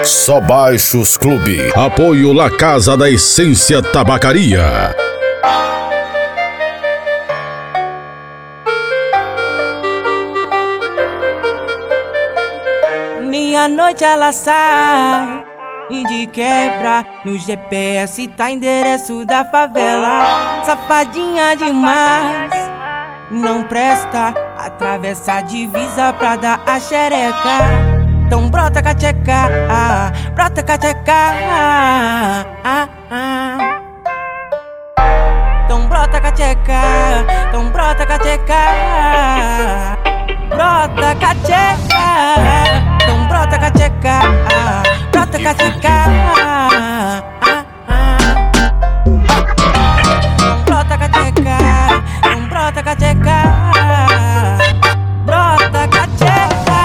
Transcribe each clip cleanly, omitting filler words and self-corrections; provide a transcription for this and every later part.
Só Baixos Clube. Apoio La Casa da Essência Tabacaria. Meia-noite ela sai e de quebra no GPS tá endereço da favela. Safadinha demais, não presta, atravessa a divisa pra dar a xereca. Então brota cacheca, brota cacheca, então brota cacheca, então brota cacheca, brota cacheca, então brota cacheca, brota cacheca, brota cacheca, então brota cacheca, brota cacheca.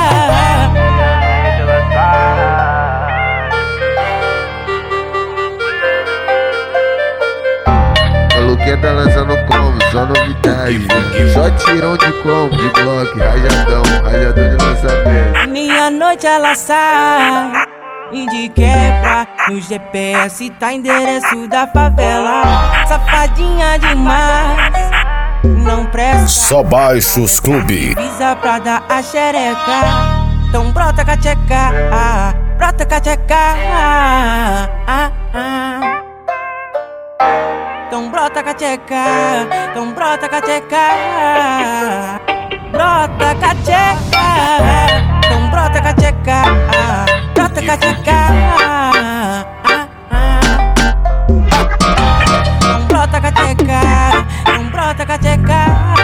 Maluquinha tá lançando combo, só novidade. Só tirão de combo, de bloco, rajadão de lançamento. Meia-noite ela sai e de quebra no GPS tá endereço da favela. Safadinha demais, não presta. Só Baixos Clube. Visa pra dar a xereca. Então brota cacheca, brota cacheca, então brota cacheca, então brota cacheca, brota cacheca, então brota cacheca, brota cacheca, então brota cacheca, então brota cacheca,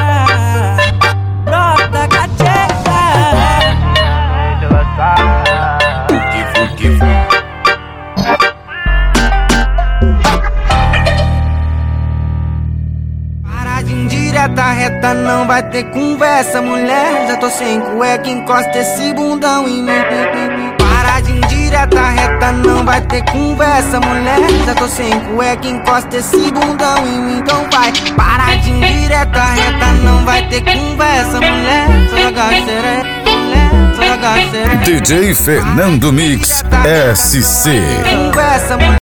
brota cacheca. Indireta, reta, não vai ter conversa, mulher. Já tô sem cueca, encosta esse bundão em mim. Para de indireta, reta, não vai ter conversa, mulher. Já tô sem cueca, encosta esse bundão em mim. Então vai, para de indireta, reta, não vai ter conversa, mulher. Só jogar xereca, mulher, só jogar xereca. DJ Fernando Mix SC. Conversa, mulher.